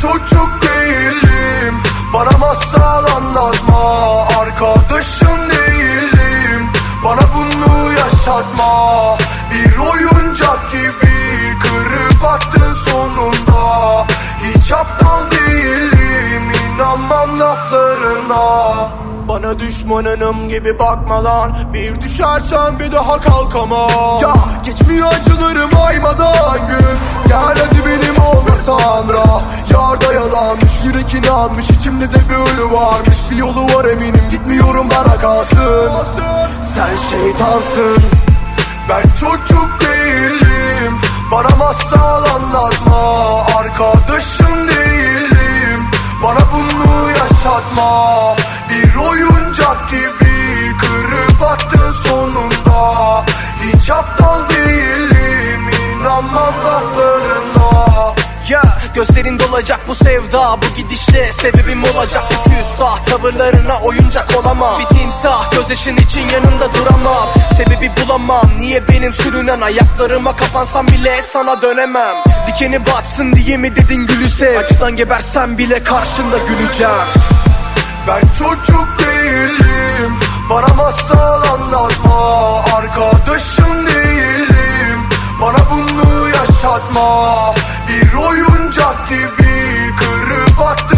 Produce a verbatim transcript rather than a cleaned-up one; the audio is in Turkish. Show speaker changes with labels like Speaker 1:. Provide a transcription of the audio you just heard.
Speaker 1: çocuk değilim, bana masal anlatma. Arkadaşın değilim, bana bunu yaşatma. Bir oyuncak gibi kırıp attın sonunda. Hiç aptal değilim, inanmam laflarına. Bana düşmanınım gibi bakma lan, bir düşersen bir daha kalkamam. Ya geçmiyor acılarım aymadan gün, gel hadi benim olmasan da. Yarda yalanmış, yürek inanmış, içimde de bir ölü varmış. Bir yolu var eminim, gitmiyorum bana kalsın. Sen şeytansın, ben çocuk değilim, bana masal anlatma. Arkadaşın değilim, bana bunu yaşatma. Bir oyuncak gibi kırıp attın sonunda. Hiç aptal değilim, inanmam laflarına. Ya gözlerin dolacak bu sevda, bu gidişle sebebim olacak bu küstah. Tavırlarına oyuncak olamam, bir timsah gözyaşın için yanında duramam. Sebebi bulamam, niye benim sürünen ayaklarıma kapansam bile sana dönemem. Dikeni batsın diye mi dedin gülü sev, acıdan gebersem bile karşında güleceğim. Ben çocuk değilim, bana masal anlatma. Arkadaşın değilim, bana bunu yaşatma. Bir oyuncak gibi kırıp attın